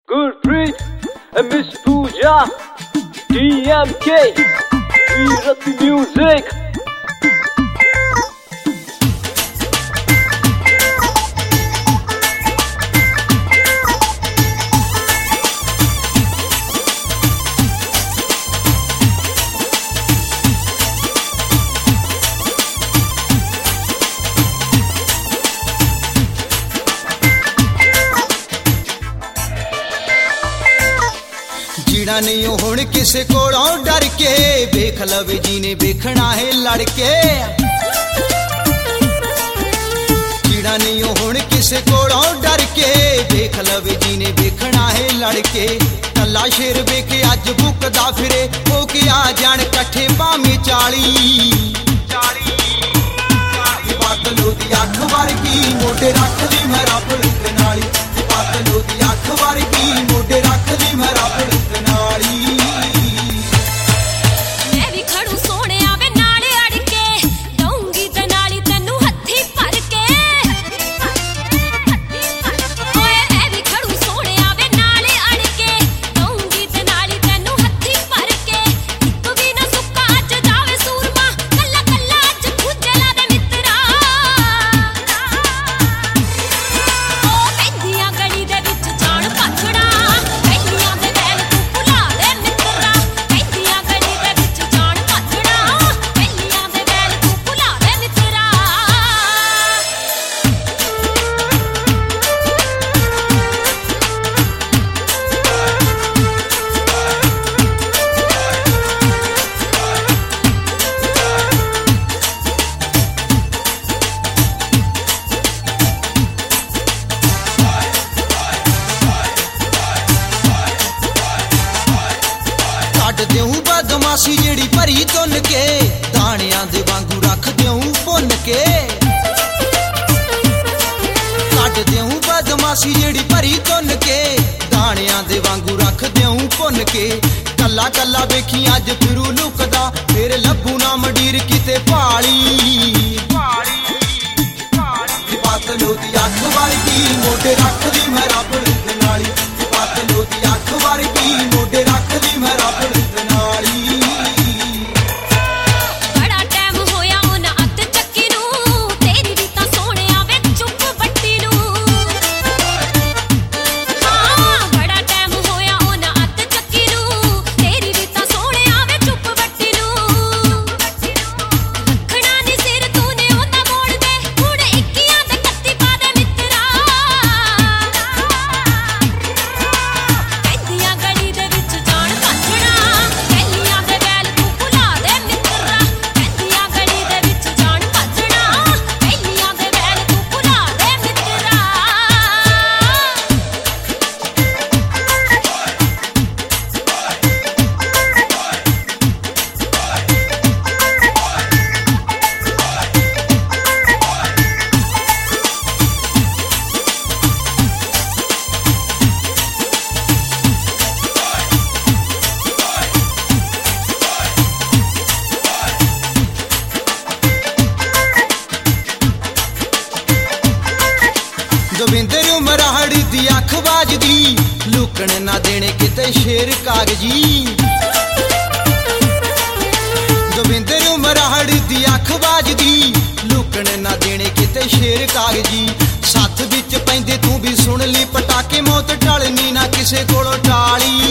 Gurpreet and Miss Pooja, DMK, we rock the music. जीना नहीं हुण किसे कोलों डर के वेख लवे जी ने वेखना है लड़के। जीना नहीं हुण किसे कोलों डर के वेख लवे जी ने वेखना है लड़के। कला शेर वेखे अज भुकदा फिरे हो के आ जान कट्ठे भावें 40 बादलों दी अख वर्गी मोढे रख दी मैं रब नाली। बादलों दी अख वर्गी मोढे रख दी मैं रब नाली। मैं भी खड़ू सोने आवे नाले अड़ के दऊंगी ते नाली तैनू हत्थी भर के। ओए मैं भी खड़ू सोने आवे नाले अड़ के दऊंगी ते नाली तैनू हत्थी भर के। इक भी ना सुक्का अज जावे सूरमा कल्ला कल्ला अज खुजे ला दे मित्रा। ओ कहंदियां गली दे विच जान पाछड़ा कहंदियां दे वैल तू भुला दे मित्रा। कहंदियां गली दे विच जान पाछड़ा कहंदियां दे वैल तू भुला दे मित्रा। ਕੱਢ ਦਿਉਂ ਬਦਮਾਸ਼ੀ ਜਿਹੜੀ ਭਰੀ ਤੁੰਨ ਕੇ ਦਾਣਿਆਂ ਦੇ ਵਾਂਗੂ ਰੱਖ ਦਿਉਂ ਭੁੰਨ ਕੇ। ਕੱਢ ਦਿਉਂ ਬਦਮਾਸ਼ੀ ਜਿਹੜੀ ਭਰੀ ਤੁੰਨ ਕੇ ਦਾਣਿਆਂ ਦੇ ਵਾਂਗੂ ਰੱਖ ਦਿਉਂ ਭੁੰਨ ਕੇ। ਕੱਲਾ ਕੱਲਾ ਵੇਖੀ ਅੱਜ ਫਿਰੂ ਲੁਕਦਾ ਫਿਰ ਲੱਭੂ ਨਾ ਮੰਡੀਰ ਕਿਤੇ ਭਾਲੀ। ਬਾਦਲੋਂ ਦੀ ਅੱਖ ਵਰਗੀ ਮੋਢੇ ਰੱਖਦੀ ਮੈਂ ਰੱਬ ਨਾਲੀ। ਬਾਦਲੋਂ ਦੀ ਅੱਖ ਵਰਗੀ ਮੋਢੇ ਰੱਖਦੀ ਮੈਂ ਰੱਬ ਨਾਲੀ। बड़ा टाइम होया उन्हां अत चक्की नूं तेरी भी तां सोहणिया वे चुप बट्टी नूं। हाँ बड़ा टाइम होया उन्हां अत चक्की नूं तेरी भी तां सोहणिया वे चुप बट्टी नूं। रखना नी सिर तूने ओंदा मोड़ दे हुण 21 दे 31 पा दे मित्रा। कहंदियां गली दे विच जान पाछड़ा कहंदियां दे वैल तू भुला दे मित्रा। कहंदियां गली दे विच जान पाछड़ा कहंदियां दे वैल तू भुला दे मित्रा। गोविंदर मराहड़ी दी अख बाजदी लुकण ना देने किते शेर कागजी। गोविंदर मराहड़ी दी अख बाजदी लुकण ना देने किते शेर कागजी। सत्थ विच पैंदे तू भी सुन ली पटाके मौत टलनी ना किसे कोलों टाली।